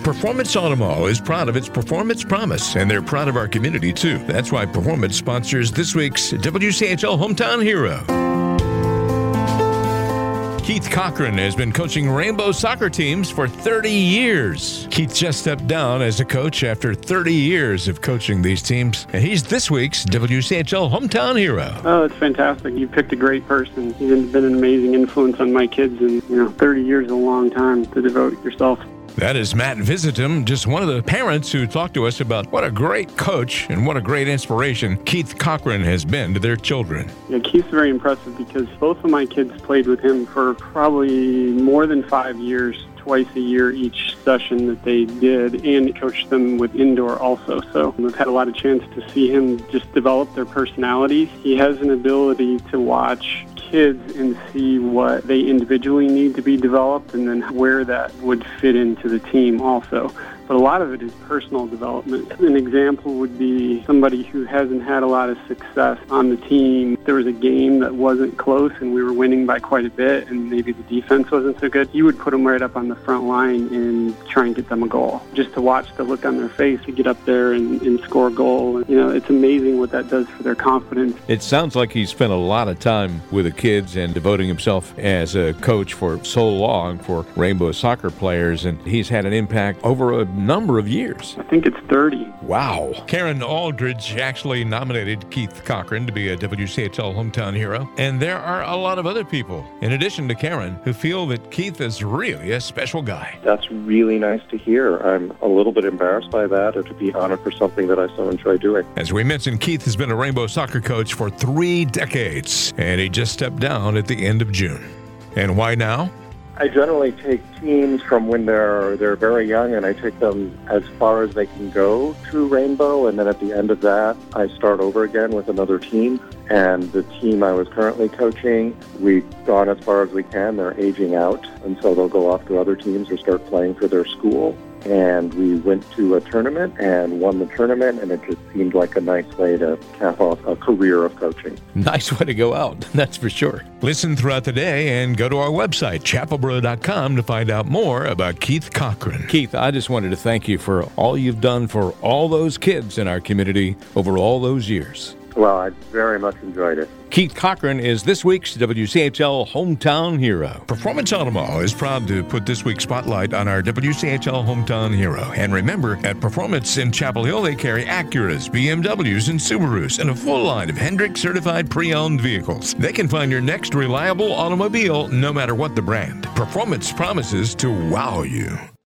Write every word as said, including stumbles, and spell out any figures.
Performance Automall is proud of its performance promise, and they're proud of our community, too. That's why Performance sponsors this week's W C H L Hometown Hero. Keith Cochran has been coaching Rainbow soccer teams for thirty years. Keith just stepped down as a coach after thirty years of coaching these teams, and he's this week's W C H L Hometown Hero. Oh, it's fantastic. You picked a great person. He's been an amazing influence on my kids, and you know, thirty years is a long time to devote yourself. That is Matt Visitum, just one of the parents who talked to us about what a great coach and what a great inspiration Keith Cochran has been to their children. Yeah, Keith's very impressive because both of my kids played with him for probably more than five years, twice a year each session that they did, and coached them with indoor also. So we've had a lot of chance to see him just develop their personalities. He has an ability to watch kids and see what they individually need to be developed and then where that would fit into the team also. But a lot of it is personal development. An example would be somebody who hasn't had a lot of success on the team. There was a game that wasn't close and we were winning by quite a bit and maybe the defense wasn't so good. You would put them right up on the front line and try and get them a goal. Just to watch the look on their face to get up there and, and score a goal. You know, it's amazing what that does for their confidence. It sounds like he spent a lot of time with the kids and devoting himself as a coach for so long for Rainbow soccer players, and he's had an impact over a number of years. I think it's thirty. Wow. Karen Aldridge actually nominated Keith Cochran to be a W C H L Hometown Hero, and there are a lot of other people, in addition to Karen, who feel that Keith is really a special guy. That's really nice to hear. I'm a little bit embarrassed by that, or to be honored for something that I so enjoy doing. As we mentioned, Keith has been a Rainbow soccer coach for three decades, and he just stepped down at the end of June. And why now? I generally take teams from when they're they're very young, and I take them as far as they can go through Rainbow, and then at the end of that, I start over again with another team. And the team I was currently coaching, we've gone as far as we can. They're aging out, and so they'll go off to other teams or start playing for their school. And we went to a tournament and won the tournament, and it just seemed like a nice way to cap off a career of coaching. Nice way to go out, that's for sure. Listen throughout the day and go to our website, chapel boro dot com, to find out more about Keith Cochran. Keith, I just wanted to thank you for all you've done for all those kids in our community over all those years. Well, I very much enjoyed it. Keith Cochran is this week's W C H L Hometown Hero. Performance Automall is proud to put this week's spotlight on our W C H L Hometown Hero. And remember, at Performance in Chapel Hill, they carry Acuras, B M Ws, and Subarus, and a full line of Hendrick certified pre-owned vehicles. They can find your next reliable automobile no matter what the brand. Performance promises to wow you.